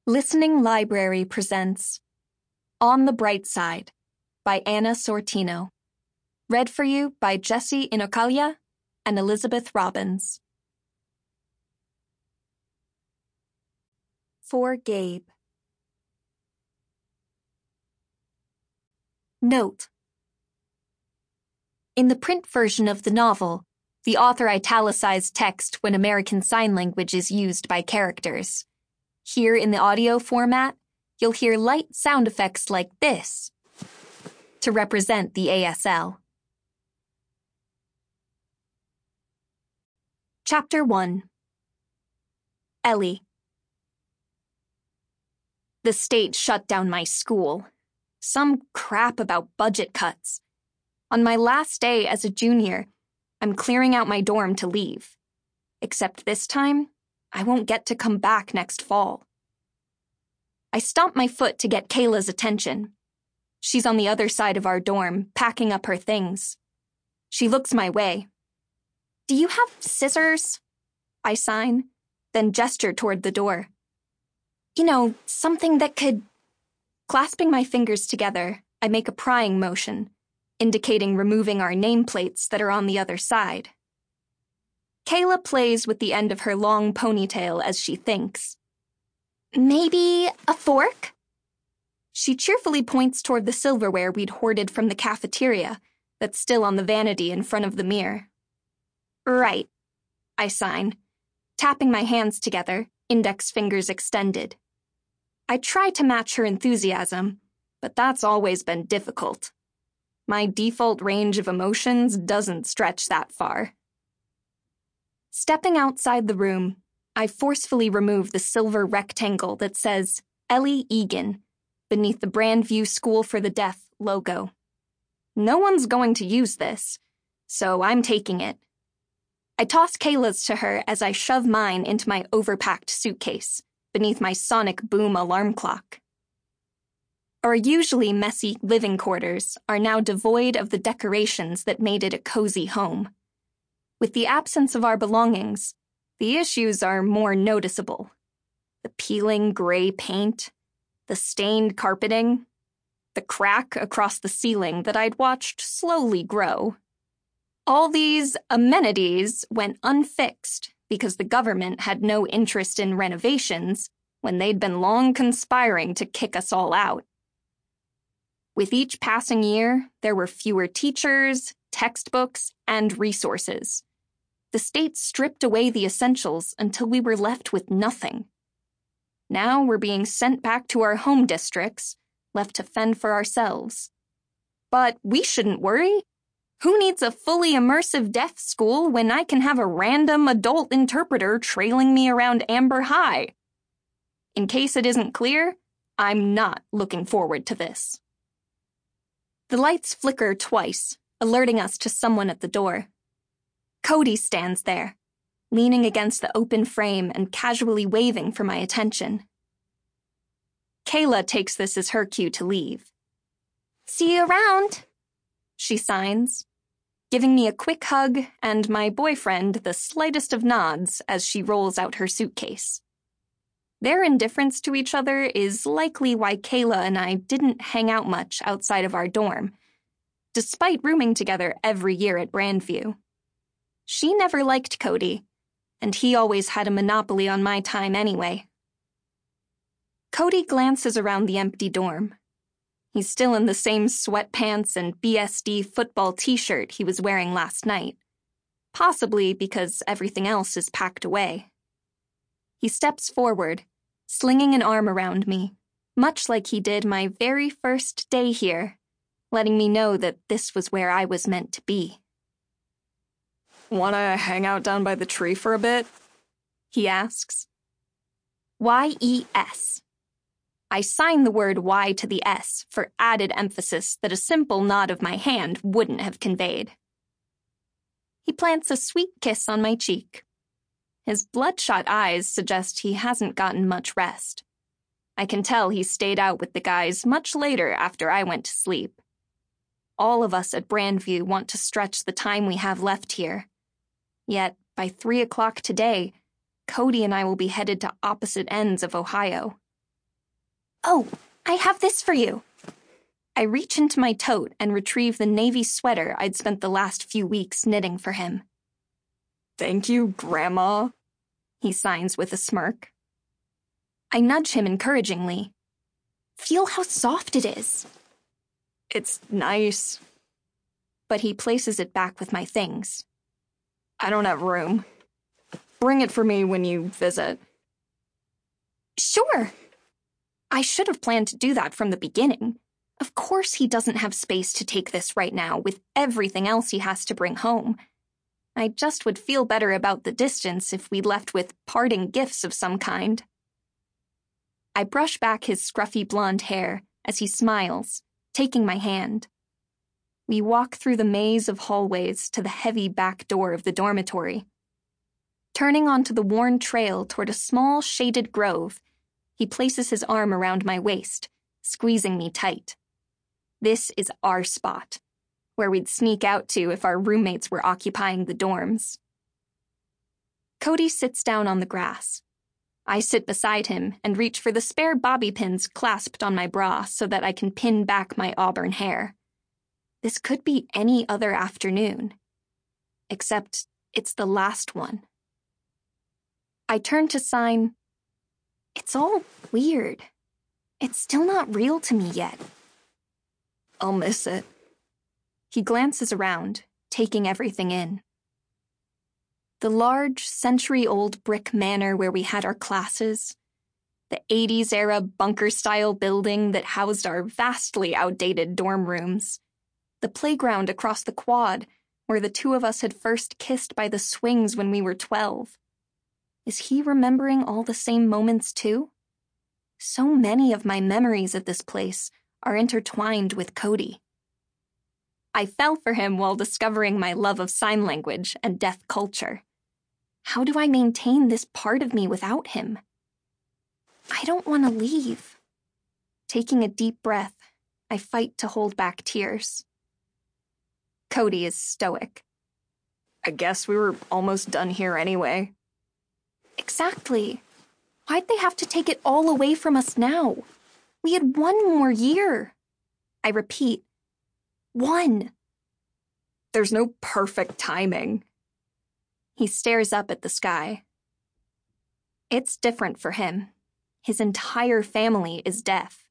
Listening Library presents On the Bright Side by Anna Sortino. Read for you by Jessie Inokaya and Elizabeth Robbins. For Gabe. Note: in the print version of the novel, the author italicized text when American Sign Language is used by characters. Here in the audio format, you'll hear light sound effects like this to represent the ASL. Chapter 1. Ellie. The state shut down my school. Some crap about budget cuts. On my last day as a junior, I'm clearing out my dorm to leave. Except this time, I won't get to come back next fall. I stomp my foot to get Kayla's attention. She's on the other side of our dorm, packing up her things. She looks my way. "Do you have scissors?" I sign, then gesture toward the door. "You know, something that could..." Clasping my fingers together, I make a prying motion, indicating removing our nameplates that are on the other side. Kayla plays with the end of her long ponytail as she thinks. "Maybe a fork?" She cheerfully points toward the silverware we'd hoarded from the cafeteria that's still on the vanity in front of the mirror. "Right," I sign, tapping my hands together, index fingers extended. I try to match her enthusiasm, but that's always been difficult. My default range of emotions doesn't stretch that far. Stepping outside the room, I forcefully remove the silver rectangle that says Ellie Egan beneath the Brandview School for the Deaf logo. No one's going to use this, so I'm taking it. I toss Kayla's to her as I shove mine into my overpacked suitcase beneath my sonic boom alarm clock. Our usually messy living quarters are now devoid of the decorations that made it a cozy home. With the absence of our belongings, the issues are more noticeable. The peeling gray paint, the stained carpeting, the crack across the ceiling that I'd watched slowly grow. All these amenities went unfixed because the government had no interest in renovations when they'd been long conspiring to kick us all out. With each passing year, there were fewer teachers, textbooks, and resources. The state stripped away the essentials until we were left with nothing. Now we're being sent back to our home districts, left to fend for ourselves. But we shouldn't worry. Who needs a fully immersive deaf school when I can have a random adult interpreter trailing me around Amber High? In case it isn't clear, I'm not looking forward to this. The lights flicker twice, alerting us to someone at the door. Cody stands there, leaning against the open frame and casually waving for my attention. Kayla takes this as her cue to leave. "See you around," she signs, giving me a quick hug and my boyfriend the slightest of nods as she rolls out her suitcase. Their indifference to each other is likely why Kayla and I didn't hang out much outside of our dorm, despite rooming together every year at Brandview. She never liked Cody, and he always had a monopoly on my time anyway. Cody glances around the empty dorm. He's still in the same sweatpants and BSD football t-shirt he was wearing last night, possibly because everything else is packed away. He steps forward, slinging an arm around me, much like he did my very first day here, letting me know that this was where I was meant to be. "Wanna hang out down by the tree for a bit?" he asks. Y-E-S. I sign the word Y to the S for added emphasis that a simple nod of my hand wouldn't have conveyed. He plants a sweet kiss on my cheek. His bloodshot eyes suggest he hasn't gotten much rest. I can tell he stayed out with the guys much later after I went to sleep. All of us at Brandview want to stretch the time we have left here. Yet, by 3 o'clock today, Cody and I will be headed to opposite ends of Ohio. Oh, I have this for you. I reach into my tote and retrieve the navy sweater I'd spent the last few weeks knitting for him. Thank you, Grandma, he signs with a smirk. I nudge him encouragingly. Feel how soft it is. It's nice. But he places it back with my things. I don't have room. Bring it for me when you visit. Sure. I should have planned to do that from the beginning. Of course he doesn't have space to take this right now with everything else he has to bring home. I just would feel better about the distance if we left with parting gifts of some kind. I brush back his scruffy blonde hair as he smiles, taking my hand. We walk through the maze of hallways to the heavy back door of the dormitory. Turning onto the worn trail toward a small shaded grove, he places his arm around my waist, squeezing me tight. This is our spot, where we'd sneak out to if our roommates were occupying the dorms. Cody sits down on the grass. I sit beside him and reach for the spare bobby pins clasped on my bra so that I can pin back my auburn hair. This could be any other afternoon, except it's the last one. I turn to sign, "It's all weird. It's still not real to me yet." I'll miss it. He glances around, taking everything in. The large, century-old brick manor where we had our classes, the 80s-era bunker-style building that housed our vastly outdated dorm rooms, the playground across the quad where the two of us had first kissed by the swings when we were 12. Is he remembering all the same moments too? So many of my memories of this place are intertwined with Cody. I fell for him while discovering my love of sign language and deaf culture. How do I maintain this part of me without him? I don't want to leave. Taking a deep breath, I fight to hold back tears. Cody is stoic. I guess we were almost done here anyway. Exactly. Why'd they have to take it all away from us now? We had one more year. I repeat, one. There's no perfect timing. He stares up at the sky. It's different for him. His entire family is deaf.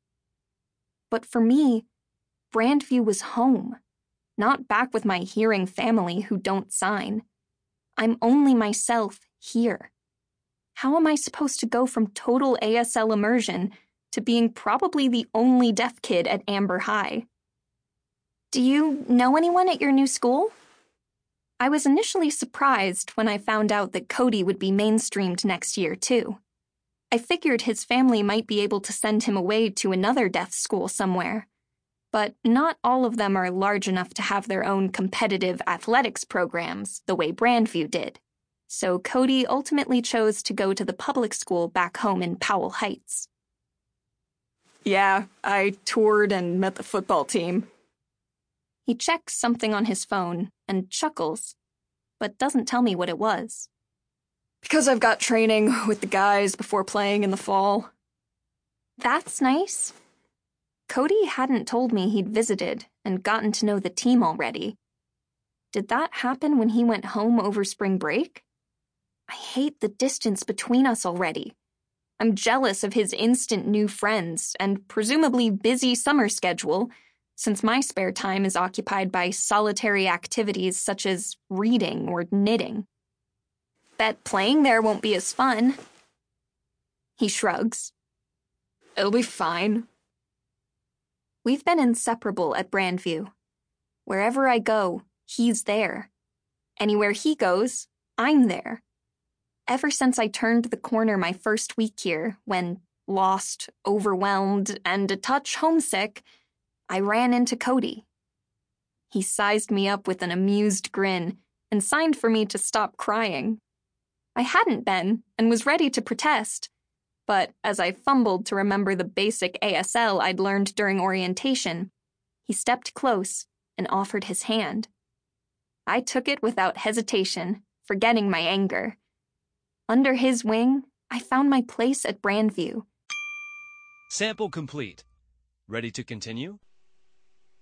But for me, Brandview was home, not back with my hearing family who don't sign. I'm only myself here. How am I supposed to go from total ASL immersion to being probably the only deaf kid at Amber High? Do you know anyone at your new school? I was initially surprised when I found out that Cody would be mainstreamed next year, too. I figured his family might be able to send him away to another deaf school somewhere. But not all of them are large enough to have their own competitive athletics programs the way Brandview did. So Cody ultimately chose to go to the public school back home in Powell Heights. Yeah, I toured and met the football team. He checks something on his phone and chuckles, but doesn't tell me what it was. Because I've got training with the guys before playing in the fall. That's nice. Cody hadn't told me he'd visited and gotten to know the team already. Did that happen when he went home over spring break? I hate the distance between us already. I'm jealous of his instant new friends and presumably busy summer schedule, since my spare time is occupied by solitary activities such as reading or knitting. Bet playing there won't be as fun. He shrugs. It'll be fine. We've been inseparable at Brandview. Wherever I go, he's there. Anywhere he goes, I'm there. Ever since I turned the corner my first week here, when, lost, overwhelmed, and a touch homesick, I ran into Cody. He sized me up with an amused grin and signed for me to stop crying. I hadn't been and was ready to protest, but as I fumbled to remember the basic ASL I'd learned during orientation, he stepped close and offered his hand. I took it without hesitation, forgetting my anger. Under his wing, I found my place at Brandview. Sample complete. Ready to continue?